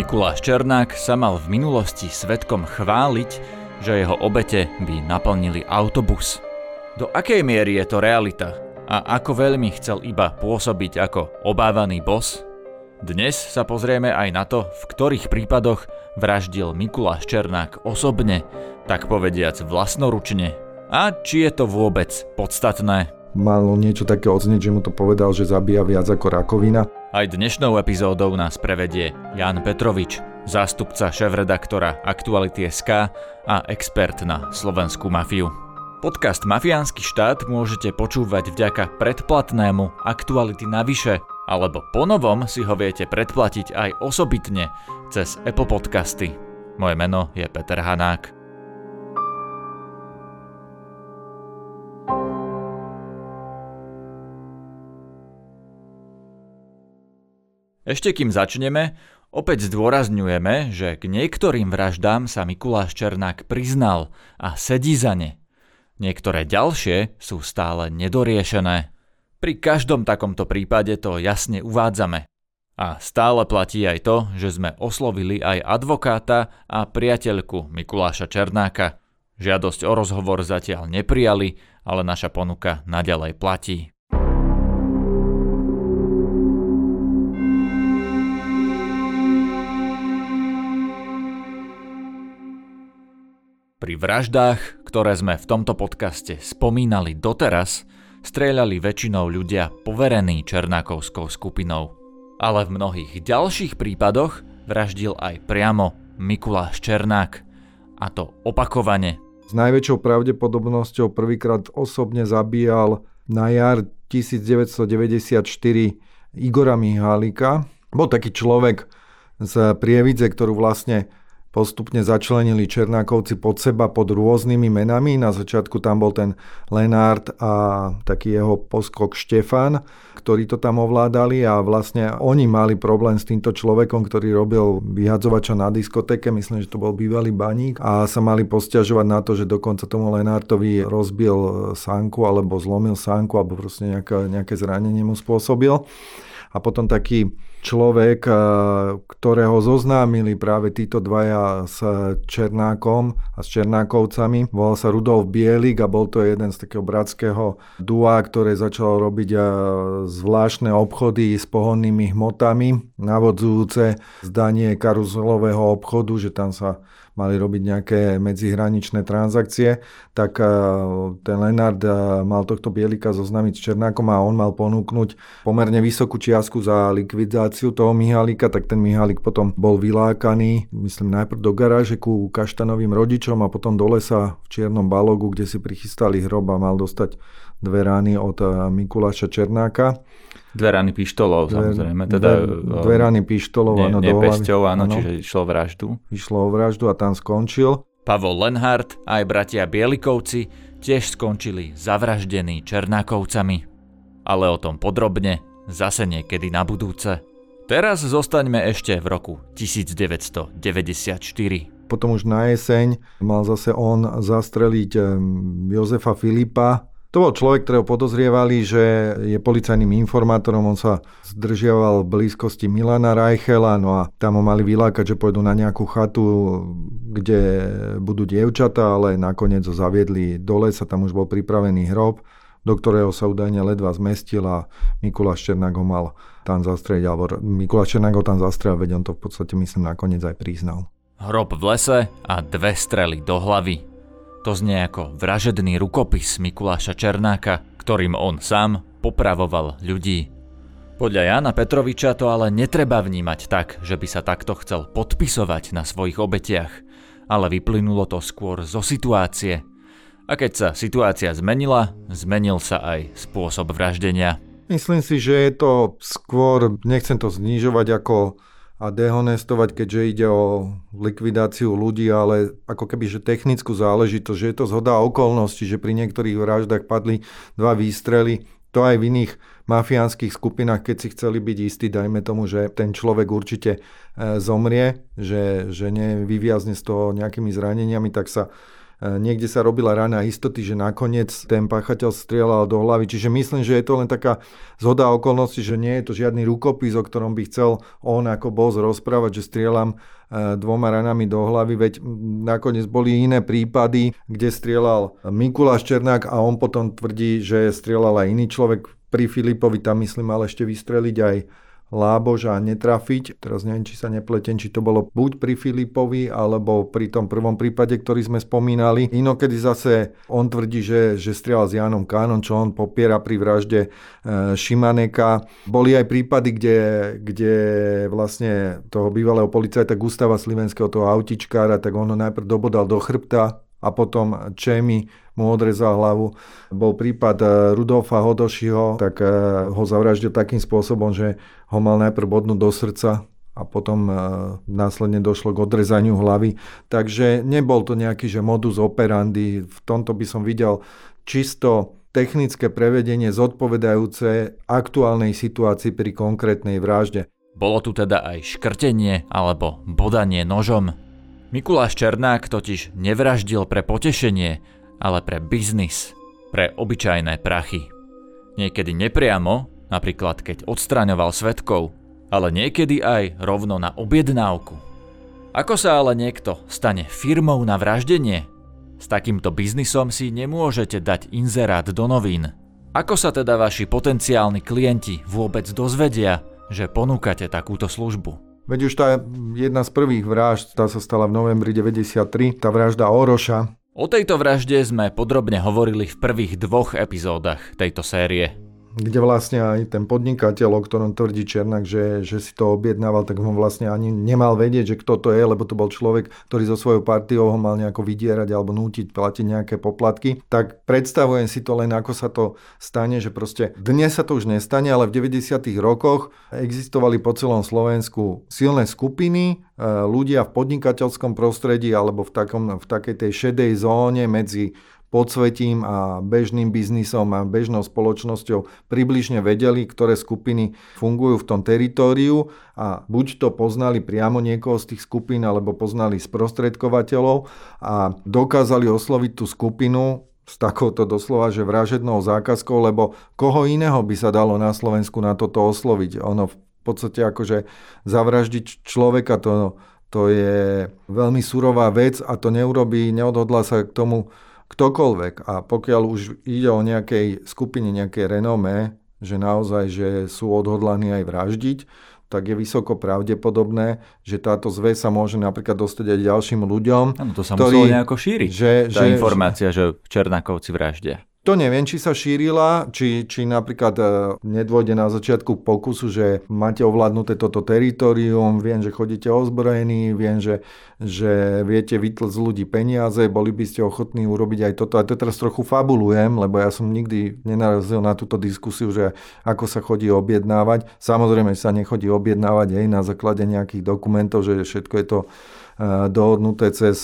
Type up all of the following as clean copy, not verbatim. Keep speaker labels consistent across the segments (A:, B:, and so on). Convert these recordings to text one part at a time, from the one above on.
A: Mikuláš Černák sa mal v minulosti svedkom chváliť, že jeho obete by naplnili autobus. Do akej miery je to realita a ako veľmi chcel iba pôsobiť ako obávaný boss? Dnes sa pozrieme aj na to, v ktorých prípadoch vraždil Mikuláš Černák osobne, tak povediac vlastnoručne. A či je to vôbec podstatné?
B: Malo niečo také odznieť, že mu to povedal, že zabíja viac ako rakovina.
A: Aj dnešnou epizódou nás prevedie Ján Petrovič, zástupca šéfredaktora Aktuality.sk a expert na slovenskú mafiu. Podcast Mafiánsky štát môžete počúvať vďaka predplatnému Aktuality navyše, alebo ponovom si ho viete predplatiť aj osobitne cez Apple Podcasty. Moje meno je Peter Hanák. Ešte kým začneme, opäť zdôrazňujeme, že k niektorým vraždám sa Mikuláš Černák priznal a sedí za ne. Niektoré ďalšie sú stále nedoriešené. Pri každom takomto prípade to jasne uvádzame. A stále platí aj to, že sme oslovili aj advokáta a priateľku Mikuláša Černáka. Žiadosť o rozhovor zatiaľ neprijali, ale naša ponuka naďalej platí. Pri vraždách, ktoré sme v tomto podcaste spomínali doteraz, strieľali väčšinou ľudia poverení Černákovskou skupinou. Ale v mnohých ďalších prípadoch vraždil aj priamo Mikuláš Černák. A to opakovane.
B: S najväčšou pravdepodobnosťou prvýkrát osobne zabíjal na jar 1994 Igora Mihálika. Bol taký človek z Prievidze, ktorú vlastne postupne začlenili Černákovci pod seba pod rôznymi menami. Na začiatku tam bol ten Lenárd a taký jeho poskok Štefan, ktorí to tam ovládali a vlastne oni mali problém s týmto človekom, ktorý robil vyhadzovača na diskotéke, myslím, že to bol bývalý baník a sa mali posťažovať na to, že dokonca tomu Lenártovi rozbil sánku alebo zlomil sánku alebo proste nejaké zranenie mu spôsobil. A potom taký človek, ktorého zoznámili práve títo dvaja s Černákom a s Černákovcami. Volal sa Rudolf Bielik a bol to jeden z takého bratského dua, ktoré začalo robiť zvláštne obchody s pohonnými hmotami, navodzujúce zdanie karuzelového obchodu, že tam sa mali robiť nejaké medzihraničné transakcie, tak ten Lenárd mal tohto Bielika zoznámiť s Černákom a on mal ponúknuť pomerne vysokú čiastku za likvidáciu toho Mihálika, tak ten Mihálik potom bol vylákaný, myslím najprv do garáže ku Kaštanovým rodičom a potom do lesa v Čiernom Balogu, kde si prichystali hrob a mal dostať 2 rány od Mikuláša Černáka.
A: 2 rány pištolov, samozrejme. Teda,
B: 2 rány pištolov, áno, do hlavy.
A: Pesťou, áno, čiže išlo vraždu.
B: Išlo o vraždu a tam skončil.
A: Pavol Lenhart a aj bratia Bielikovci tiež skončili zavraždení Černákovcami. Ale o tom podrobne zase niekedy na budúce. Teraz zostaňme ešte v roku 1994.
B: Potom už na jeseň mal zase on zastreliť Jozefa Filipa. To bol človek, ktorého podozrievali, že je policajným informátorom, on sa zdržiaval v blízkosti Milana Reichela, no a tam ho mali vylákať, že pôjdu na nejakú chatu, kde budú dievčatá, ale nakoniec ho zaviedli do lesa, tam už bol pripravený hrob, do ktorého sa údajne ledva zmestil a Mikuláš Černák ho mal tam zastreliť, alebo Mikuláš Černák ho tam zastrelil, veď on to v podstate myslím nakoniec aj priznal.
A: Hrob v lese a 2 strely do hlavy. To znie ako vražedný rukopis Mikuláša Černáka, ktorým on sám popravoval ľudí. Podľa Jána Petroviča to ale netreba vnímať tak, že by sa takto chcel podpisovať na svojich obetiach, ale vyplynulo to skôr zo situácie. A keď sa situácia zmenila, zmenil sa aj spôsob vraždenia.
B: Myslím si, že je to skôr, nechcem to znižovať a dehonestovať, keďže ide o likvidáciu ľudí, ale ako keby že technickú záležitosť, že je to zhoda okolností, že pri niektorých vraždách padli 2 výstrely. To aj v iných mafiánskych skupinách, keď si chceli byť istí, dajme tomu, že ten človek určite zomrie, že nevyviazne z toho nejakými zraneniami, tak sa niekde sa robila rana istoty, že nakoniec ten páchateľ strieľal do hlavy. Čiže myslím, že je to len taká zhoda okolností, že nie je to žiadny rukopis, o ktorom by chcel on ako boss rozprávať, že strieľam 2 ranami do hlavy, veď nakoniec boli iné prípady, kde strieľal Mikuláš Černák a on potom tvrdí, že strieľal aj iný človek. Pri Filipovi tam myslím mal ešte vystreliť aj Lábož a netrafiť. Teraz neviem, či sa nepletiem, či to bolo buď pri Filipovi, alebo pri tom prvom prípade, ktorý sme spomínali. Inokedy zase on tvrdí, že strieľal s Jánom Kánom, čo on popiera pri vražde Šimaneka. Boli aj prípady, kde vlastne toho bývalého policajta Gustava Slivenského, toho autičkára, tak on ho najprv dobodal do chrbta a potom Čemi mu odrezal hlavu. Bol prípad Rudolfa Hodošiho, tak ho zavraždil takým spôsobom, že ho mal najprv bodnúť do srdca a potom následne došlo k odrezaniu hlavy. Takže nebol to nejaký že modus operandi. V tomto by som videl čisto technické prevedenie zodpovedajúce aktuálnej situácii pri konkrétnej vražde.
A: Bolo tu teda aj škrtenie alebo bodanie nožom. Mikuláš Černák totiž nevraždil pre potešenie, ale pre biznis, pre obyčajné prachy. Niekedy nepriamo, napríklad keď odstraňoval svedkov, ale niekedy aj rovno na objednávku. Ako sa ale niekto stane firmou na vraždenie? S takýmto biznisom si nemôžete dať inzerát do novín. Ako sa teda vaši potenciálni klienti vôbec dozvedia, že ponúkate takúto službu?
B: Veď už tá jedna z prvých vražd, tá sa stala v novembri 93, tá vražda Oroša.
A: O tejto vražde sme podrobne hovorili v prvých 2 epizódach tejto série.
B: Kde vlastne aj ten podnikateľ, o ktorom tvrdí Černák, že si to objednával, tak on vlastne ani nemal vedieť, že kto to je, lebo to bol človek, ktorý so svojou partiou ho mal nejako vydierať alebo nútiť platiť nejaké poplatky. Tak predstavujem si to len, ako sa to stane, že proste dnes sa to už nestane, ale v 90. rokoch existovali po celom Slovensku silné skupiny, ľudia v podnikateľskom prostredí alebo v takej tej šedej zóne medzi podsvetím a bežným biznisom a bežnou spoločnosťou približne vedeli, ktoré skupiny fungujú v tom teritóriu a buď to poznali priamo niekoho z tých skupín, alebo poznali sprostredkovateľov a dokázali osloviť tú skupinu s takouto doslova, že vražednou zákazkou, lebo koho iného by sa dalo na Slovensku na toto osloviť. Ono v podstate akože zavraždiť človeka, to je veľmi surová vec a to neodhodlá sa k tomu ktokoľvek. A pokiaľ už ide o nejakej skupine, nejaké renomé, že naozaj že sú odhodlaní aj vraždiť, tak je vysoko pravdepodobné, že táto zväz sa môže napríklad dostať aj ďalším ľuďom.
A: Áno, to sa muselo nejako šíriť, tá informácia, že Černákovci vraždia.
B: To neviem, či sa šírila, či napríklad nedôjde na začiatku pokusu, že máte ovládnuté toto teritorium, viem, že chodíte ozbrojení, viem, že viete vytlcť z ľudí peniaze, boli by ste ochotní urobiť aj toto. A to teraz trochu fabulujem, lebo ja som nikdy nenarazil na túto diskusiu, že ako sa chodí objednávať. Samozrejme sa nechodí objednávať aj na základe nejakých dokumentov, že všetko je to dohodnuté cez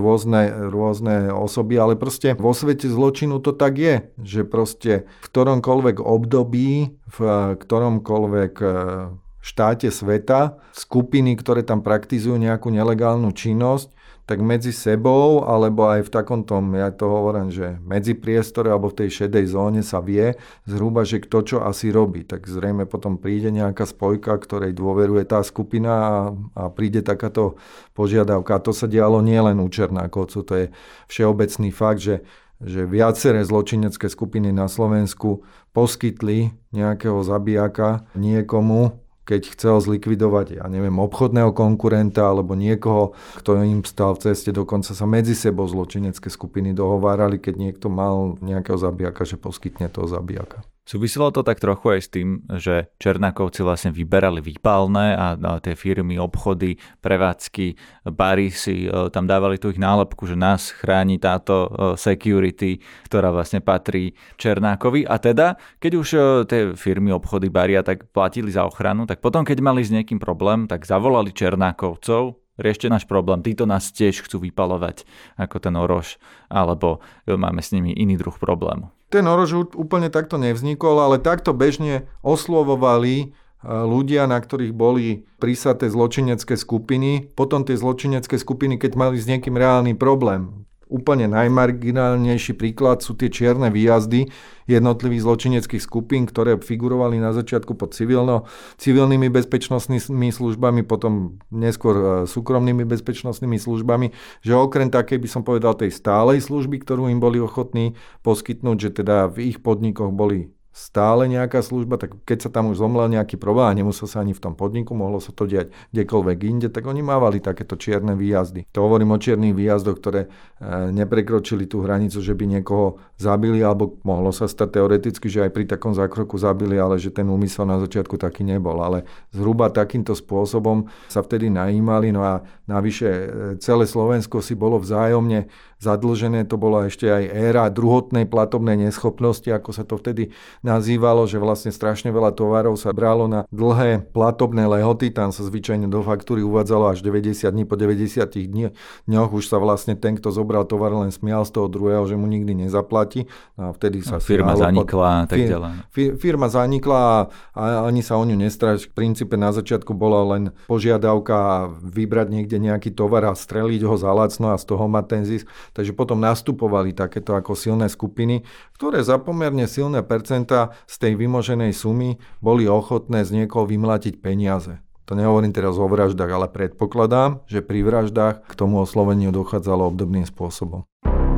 B: rôzne osoby, ale proste vo svete zločinu to tak je, že proste v ktoromkoľvek období, v ktoromkoľvek štáte sveta, skupiny, ktoré tam praktizujú nejakú nelegálnu činnosť, tak medzi sebou, alebo aj v takomto, ja to hovorím, že medzi priestore alebo v tej šedej zóne sa vie zhruba, že kto čo asi robí. Tak zrejme potom príde nejaká spojka, ktorej dôveruje tá skupina a príde takáto požiadavka. A to sa dialo nielen u Černákovcov, to je všeobecný fakt, že viaceré zločinecké skupiny na Slovensku poskytli nejakého zabijaka niekomu, keď chcel zlikvidovať, obchodného konkurenta alebo niekoho, kto im stál v ceste, dokonca sa medzi sebou zločinecké skupiny dohovárali, keď niekto mal nejakého zabijaka, že poskytne toho zabijaka.
A: Súviselo to tak trochu aj s tým, že Černákovci vlastne vyberali výpalné a tie firmy, obchody, prevádzky, bary si tam dávali tú ich nálepku, že nás chráni táto security, ktorá vlastne patrí Černákovi. A teda, keď už tie firmy, obchody, baria tak platili za ochranu, tak potom, keď mali s niekým problém, tak zavolali Černákovcov, riešte náš problém, títo nás tiež chcú vypalovať ako ten Oroš, alebo máme s nimi iný druh problému.
B: Ten Oroš úplne takto nevznikol, ale takto bežne oslovovali ľudia, na ktorých boli prísaté zločinecké skupiny. Potom tie zločinecké skupiny, keď mali s niekým reálny problém, Úplne najmarginálnejší príklad sú tie čierne výjazdy jednotlivých zločineckých skupín, ktoré figurovali na začiatku pod civilnými bezpečnostnými službami, potom neskôr súkromnými bezpečnostnými službami, že okrem takej, by som povedal, tej stálej služby, ktorú im boli ochotní poskytnúť, že teda v ich podnikoch boli stále nejaká služba, tak keď sa tam už zomlel nejaký problém a nemusel sa ani v tom podniku, mohlo sa to diať kdekoľvek inde, tak oni mávali takéto čierne výjazdy. To hovorím o čiernych výjazdoch, ktoré neprekročili tú hranicu, že by niekoho zabili, alebo mohlo sa stať teoreticky, že aj pri takom zákroku zabili, ale že ten úmysel na začiatku taký nebol. Ale zhruba takýmto spôsobom sa vtedy najímali, no a navyše celé Slovensko si bolo vzájomne zadlžené, to bola ešte aj éra druhotnej platobnej neschopnosti, ako sa to vtedy nazývalo, že vlastne strašne veľa tovarov sa bralo na dlhé platobné lehoty, tam sa zvyčajne do faktúry uvádzalo až 90 dní, po 90 dňoch už sa vlastne ten, kto zobral tovar, len smial z toho druhého, že mu nikdy nezaplatí. No a vtedy sa
A: firma zanikla a tak ďalej.
B: Firma zanikla a ani sa o ňu nestráš. V princípe na začiatku bola len požiadavka vybrať niekde nejaký tovar a streliť ho za lacno a z toho mať ten zisk. Takže potom nastupovali takéto ako silné skupiny, ktoré za pomerne silné percentá z tej vymoženej sumy boli ochotné z niekoho vymlátiť peniaze. To nehovorím teraz o vraždách, ale predpokladám, že pri vraždách k tomu osloveniu dochádzalo obdobným spôsobom.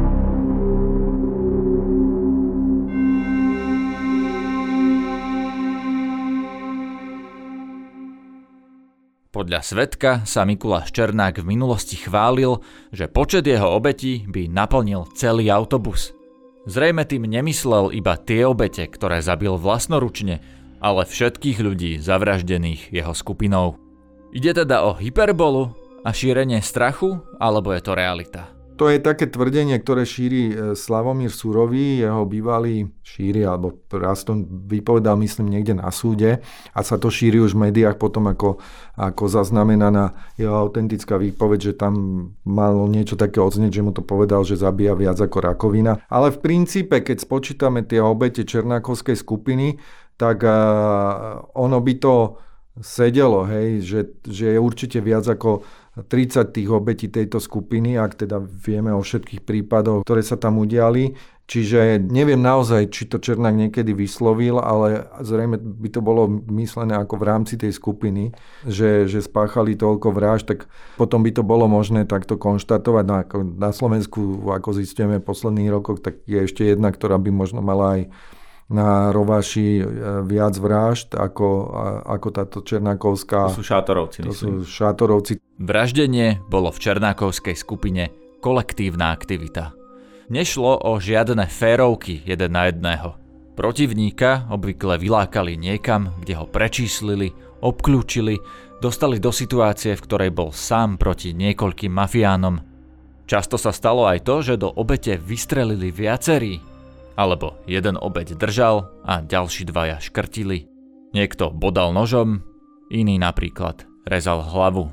A: Podľa svedka sa Mikuláš Černák v minulosti chválil, že počet jeho obetí by naplnil celý autobus. Zrejme tým nemyslel iba tie obete, ktoré zabil vlastnoručne, ale všetkých ľudí zavraždených jeho skupinou. Ide teda o hyperbolu a šírenie strachu, alebo je to realita?
B: To je také tvrdenie, ktoré šíri Slavomír Surový, jeho bývalý alebo raz to vypovedal, myslím, niekde na súde a sa to šíri už v médiách potom ako zaznamenaná jeho autentická výpoveď, že tam malo niečo také odznieť, že mu to povedal, že zabíja viac ako rakovina. Ale v princípe, keď spočítame tie obete Černákovskej skupiny, tak ono by to sedelo, hej, že je určite viac ako 30 tých obetí tejto skupiny, ak teda vieme o všetkých prípadoch, ktoré sa tam udiali. Čiže neviem naozaj, či to Černák niekedy vyslovil, ale zrejme by to bolo myslené ako v rámci tej skupiny, že spáchali toľko vražd, tak potom by to bolo možné takto konštatovať. No, ako na Slovensku, ako zistíme v posledných rokoch, tak je ešte jedna, ktorá by možno mala aj na rováši viac vražd ako táto Černákovská.
A: To sú šátorovci.
B: To sú šátorovci.
A: Vraždenie bolo v Černákovskej skupine kolektívna aktivita. Nešlo o žiadne férovky jeden na jedného. Protivníka obvykle vylákali niekam, kde ho prečíslili, obklúčili, dostali do situácie, v ktorej bol sám proti niekoľkým mafiánom. Často sa stalo aj to, že do obete vystrelili viacerí, alebo jeden obeť držal a ďalší dvaja škrtili. Niekto bodal nožom, iný napríklad rezal hlavu.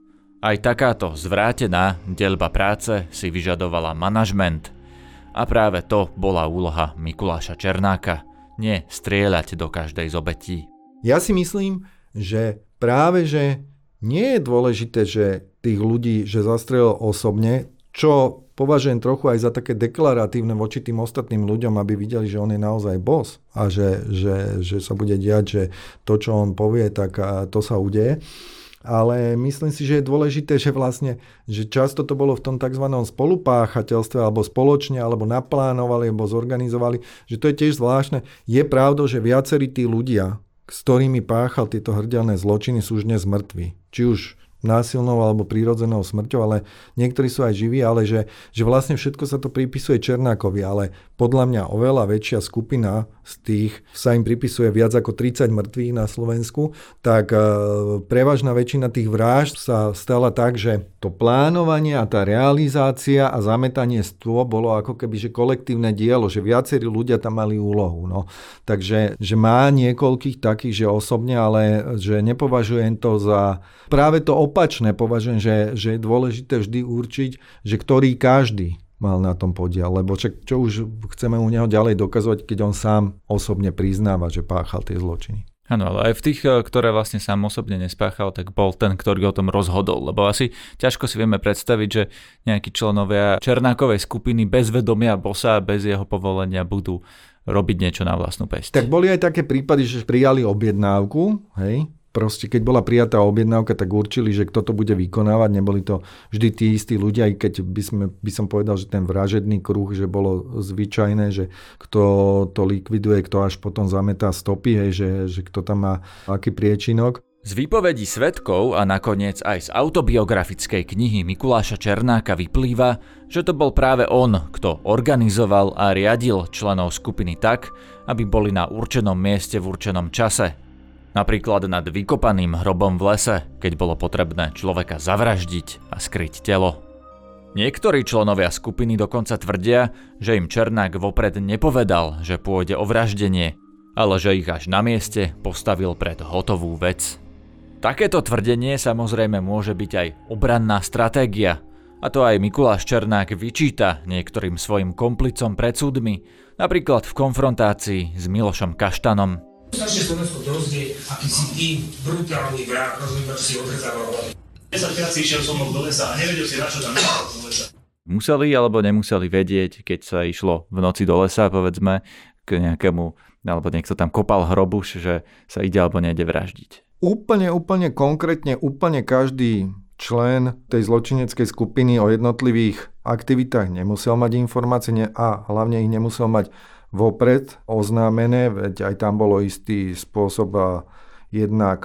A: Aj takáto zvrátená deľba práce si vyžadovala manažment. A práve to bola úloha Mikuláša Černáka, nie strieľať do každej z obetí.
B: Ja si myslím, že práve že nie je dôležité, že tých ľudí, že zastrelil osobne, čo považujem trochu aj za také deklaratívne voči tým ostatným ľuďom, aby videli, že on je naozaj boss a že sa bude diať, že to, čo on povie, tak to sa udeje. Ale myslím si, že je dôležité, že vlastne, že často to bolo v tom tzv. Spolupáchateľstve alebo spoločne, alebo naplánovali, alebo zorganizovali, že to je tiež zvláštne. Je pravdou, že viacerí tí ľudia, s ktorými páchal tieto hrdielne zločiny, sú už dnes mŕtvi. Či už násilnou alebo prírodzenou smrťou, ale niektorí sú aj živí, ale že vlastne všetko sa to pripisuje Černákovi, ale podľa mňa oveľa väčšia skupina z tých sa im pripisuje viac ako 30 mŕtvych na Slovensku, tak prevažná väčšina tých vražd sa stala tak, že to plánovanie a tá realizácia a zametanie stôl bolo ako keby že kolektívne dielo, že viacerí ľudia tam mali úlohu. No. Takže že má niekoľkých takých, že osobne, ale že nepovažujem to za práve to opačné, považujem, že je dôležité vždy určiť, že ktorý každý mal na tom podiel, lebo čo už chceme u neho ďalej dokazovať, keď on sám osobne priznáva, že páchal tie zločiny.
A: Áno, ale aj v tých, ktoré vlastne sám osobne nespáchal, tak bol ten, ktorý o tom rozhodol. Lebo asi ťažko si vieme predstaviť, že nejakí členovia Černákovej skupiny bez vedomia bossa, bez jeho povolenia budú robiť niečo na vlastnú päsť. Tak
B: boli aj také prípady, že prijali objednávku, hej? Proste keď bola prijatá objednávka, tak určili, že kto to bude vykonávať. Neboli to vždy tí istí ľudia, aj keď by som povedal, že ten vražedný kruh, že bolo zvyčajné, že kto to likviduje, kto až potom zametá stopy, hej, že kto tam má aký priečinok.
A: Z výpovedí svedkov a nakoniec aj z autobiografickej knihy Mikuláša Černáka vyplýva, že to bol práve on, kto organizoval a riadil členov skupiny tak, aby boli na určenom mieste v určenom čase. Napríklad nad vykopaným hrobom v lese, keď bolo potrebné človeka zavraždiť a skryť telo. Niektorí členovia skupiny dokonca tvrdia, že im Černák vopred nepovedal, že pôjde o vraždenie, ale že ich až na mieste postavil pred hotovú vec. Takéto tvrdenie samozrejme môže byť aj obranná stratégia, a to aj Mikuláš Černák vyčíta niektorým svojim komplicom pred súdmi, napríklad v konfrontácii s Milošom Kaštanom.
C: Naše Slovensko dozvie, aký si ty brutálny vrah, rozumiem, že si odrezával hlavy. 10-krát si išiel so mnou do lesa a nevedel si, na čo tam išiel do lesa.
A: Museli alebo nemuseli vedieť, keď sa išlo v noci do lesa, povedzme, k nejakému, alebo niekto tam kopal hrobuš, že sa ide alebo nejde vraždiť.
B: Úplne konkrétne, úplne každý člen tej zločineckej skupiny o jednotlivých aktivitách nemusel mať informácie a hlavne ich nemusel mať vopred oznámené, veď aj tam bolo istý spôsob jednak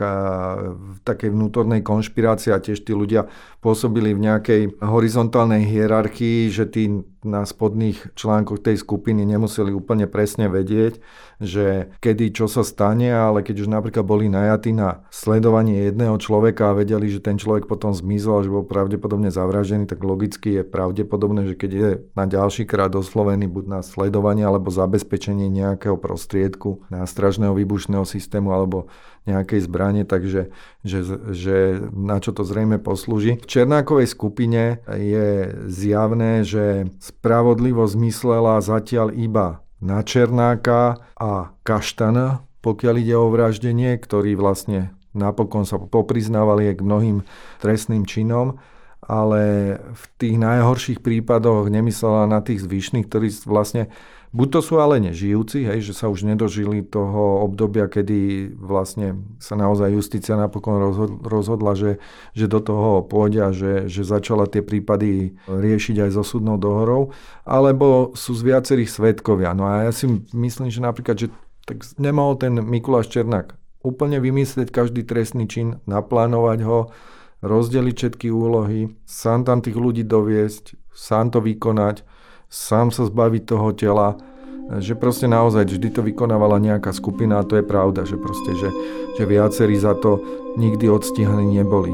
B: v takej vnútornej konšpirácii a tiež tí ľudia pôsobili v nejakej horizontálnej hierarchii, že tí na spodných článkoch tej skupiny nemuseli úplne presne vedieť, že kedy čo sa stane, ale keď už napríklad boli najatí na sledovanie jedného človeka a vedeli, že ten človek potom zmizol, že bol pravdepodobne zavraždený, tak logicky je pravdepodobné, že keď je na ďalší krát oslovený buď na sledovanie alebo zabezpečenie nejakého prostriedku, nástražného výbušného systému alebo nejakej zbrane, takže že na čo to zrejme poslúži. V Černákovej skupine je zjavné, že spravodlivosť myslela zatiaľ iba na Černáka a Kaštana, pokiaľ ide o vraždenie, ktorí vlastne napokon sa popriznávali aj k mnohým trestným činom, ale v tých najhorších prípadoch nemyslela na tých zvyšných, ktorí vlastne buď to sú ale nežijúci, hej, že sa už nedožili toho obdobia, kedy vlastne sa naozaj justícia napokon rozhodla, že do toho pôjde a že začala tie prípady riešiť aj so súdnou dohorou, alebo sú z viacerých svedkovia. No a ja si myslím, že napríklad, že tak nemohol ten Mikuláš Černák úplne vymyslieť každý trestný čin, naplánovať ho, rozdeliť všetky úlohy, sám tam tých ľudí doviesť, sám to vykonať, sám sa zbaviť toho tela, že proste naozaj vždy to vykonávala nejaká skupina a to je pravda, že proste, že viacerí za to nikdy odstíhaní neboli.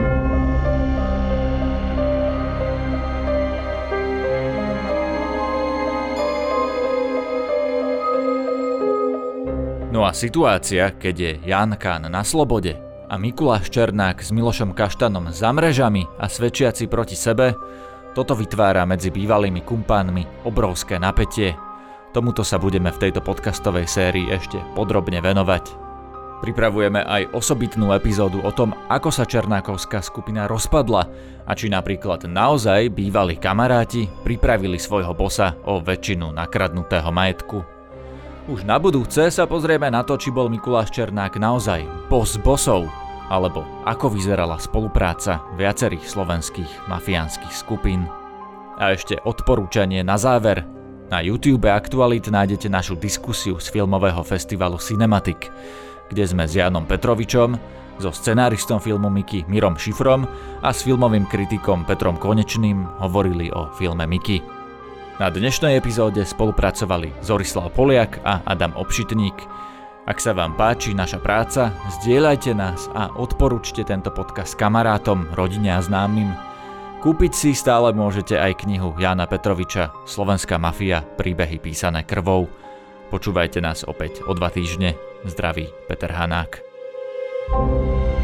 A: No a situácia, keď je Ján Kahn na slobode a Mikuláš Černák s Milošom Kaštanom za mrežami a svedčiaci proti sebe, toto vytvára medzi bývalými kumpánmi obrovské napätie. Tomuto sa budeme v tejto podcastovej sérii ešte podrobne venovať. Pripravujeme aj osobitnú epizódu o tom, ako sa Černákovská skupina rozpadla a či napríklad naozaj bývalí kamaráti pripravili svojho bossa o väčšinu nakradnutého majetku. Už na budúce sa pozrieme na to, či bol Mikuláš Černák naozaj boss bossov, alebo ako vyzerala spolupráca viacerých slovenských mafiánskych skupín. A ešte odporúčanie na záver. Na YouTube Aktualit nájdete našu diskusiu z filmového festivalu Cinematic, kde sme s Jánom Petrovičom, so scenáristom filmu Miky Mirom Šifrom a s filmovým kritikom Petrom Konečným hovorili o filme Miky. Na dnešnej epizóde spolupracovali Zorislav Poliak a Adam Obšitník. Ak sa vám páči naša práca, zdieľajte nás a odporúčte tento podcast kamarátom, rodine a známym. Kúpiť si stále môžete aj knihu Jána Petroviča Slovenská mafia, príbehy písané krvou. Počúvajte nás opäť o 2 týždne. Zdraví Peter Hanák.